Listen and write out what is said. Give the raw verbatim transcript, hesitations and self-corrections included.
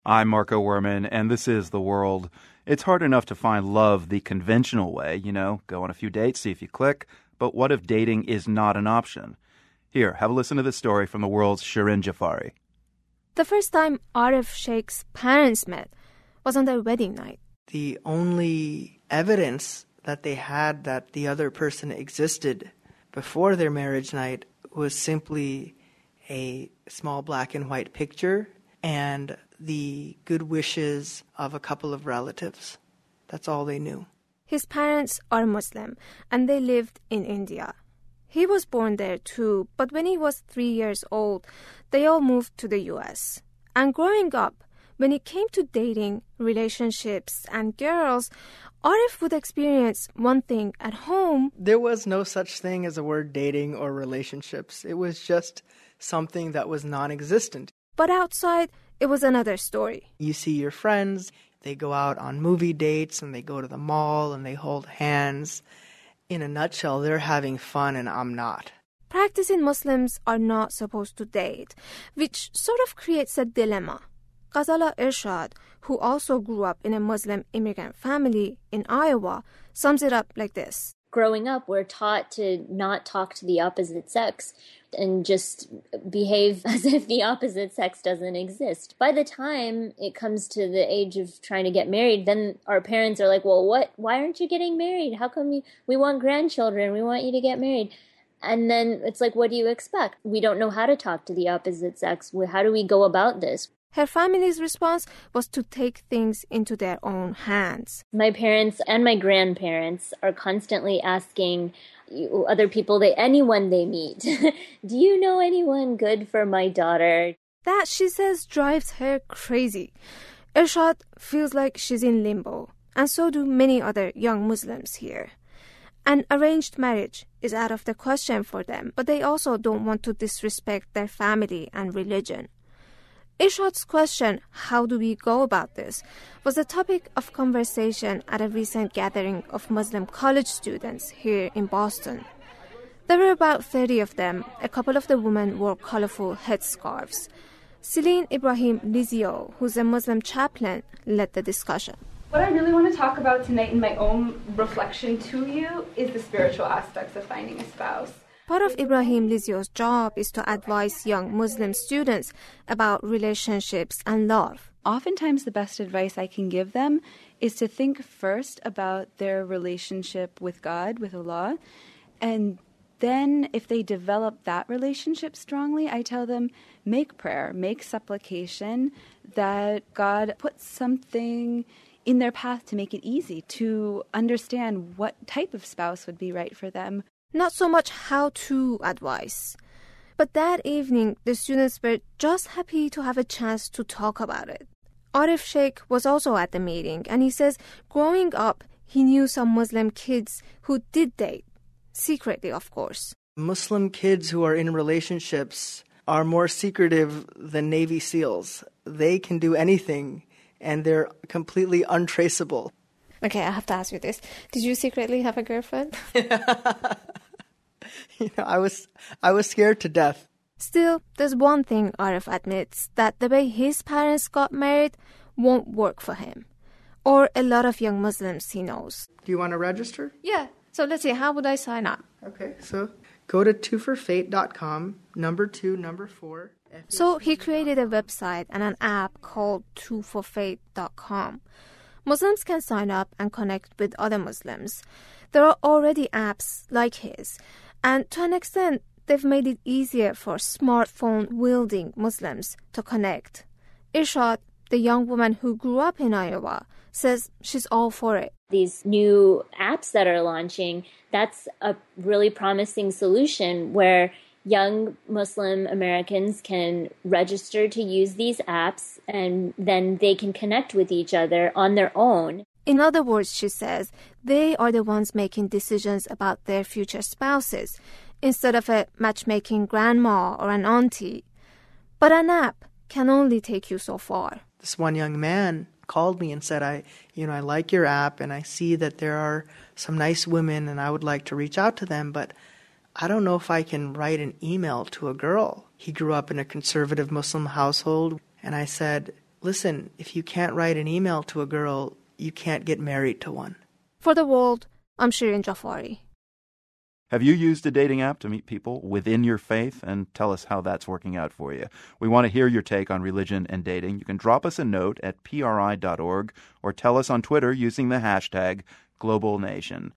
I'm Marco Werman, and this is The World. It's hard enough to find love the conventional way, you know, go on a few dates, see if you click. But what if dating is not an option? Here, have a listen to this story from The World's Shirin Jafari. The first time Arif Sheikh's parents met was on their wedding night. The only evidence that they had that the other person existed before their marriage night was simply a small black and white picture and the good wishes of a couple of relatives. That's all they knew. His parents are Muslim, and they lived in India. He was born there too, but when he was three years old, they all moved to the U S. And growing up, when it came to dating, relationships, and girls, Arif would experience one thing at home. There was no such thing as a word dating or relationships. It was just something that was non-existent. But outside, it was another story. You see your friends, they go out on movie dates, and they go to the mall, and they hold hands. In a nutshell, they're having fun, and I'm not. Practicing Muslims are not supposed to date, which sort of creates a dilemma. Ghazala Irshad, who also grew up in a Muslim immigrant family in Iowa, sums it up like this. Growing up, we're taught to not talk to the opposite sex and just behave as if the opposite sex doesn't exist. By the time it comes to the age of trying to get married, then our parents are like, well, what? Why aren't you getting married? How come you, we want grandchildren? We want you to get married. And then it's like, what do you expect? We don't know how to talk to the opposite sex. How do we go about this? Her family's response was to take things into their own hands. My parents and my grandparents are constantly asking other people, they, anyone they meet, do you know anyone good for my daughter? That, she says, drives her crazy. Irshad feels like she's in limbo, and so do many other young Muslims here. An arranged marriage is out of the question for them, but they also don't want to disrespect their family and religion. Irshad's question, how do we go about this, was the topic of conversation at a recent gathering of Muslim college students here in Boston. There were about thirty of them. A couple of the women wore colorful headscarves. Celine Ibrahim Lizio, who's a Muslim chaplain, led the discussion. What I really want to talk about tonight in my own reflection to you is the spiritual aspects of finding a spouse. Part of Ibrahim Lizio's job is to advise young Muslim students about relationships and love. Oftentimes the best advice I can give them is to think first about their relationship with God, with Allah, and then if they develop that relationship strongly, I tell them, make prayer, make supplication that God puts something in their path to make it easy to understand what type of spouse would be right for them. Not so much how-to advice. But that evening, the students were just happy to have a chance to talk about it. Arif Sheikh was also at the meeting, and he says growing up, he knew some Muslim kids who did date, secretly, of course. Muslim kids who are in relationships are more secretive than Navy SEALs. They can do anything, and they're completely untraceable. Okay, I have to ask you this. Did you secretly have a girlfriend? You know, I was I was scared to death. Still, there's one thing Arif admits, that the way his parents got married won't work for him. Or a lot of young Muslims he knows. Do you want to register? Yeah. So let's see, how would I sign up? Okay, so go to two for fate dot com, number two, number four. So he created a website and an app called two for fate dot com. Muslims can sign up and connect with other Muslims. There are already apps like his, and to an extent, they've made it easier for smartphone-wielding Muslims to connect. Irshad, the young woman who grew up in Iowa, says she's all for it. These new apps that are launching, that's a really promising solution where young Muslim Americans can register to use these apps and then they can connect with each other on their own. In other words, she says, they are the ones making decisions about their future spouses instead of a matchmaking grandma or an auntie. But an app can only take you so far. This one young man called me and said, I, you know, I like your app and I see that there are some nice women and I would like to reach out to them, but I don't know if I can write an email to a girl. He grew up in a conservative Muslim household, and I said, listen, if you can't write an email to a girl, you can't get married to one. For the world, I'm Shirin Jafari. Have you used a dating app to meet people within your faith? And tell us how that's working out for you. We want to hear your take on religion and dating. You can drop us a note at P R I dot org or tell us on Twitter using the hashtag Global Nation.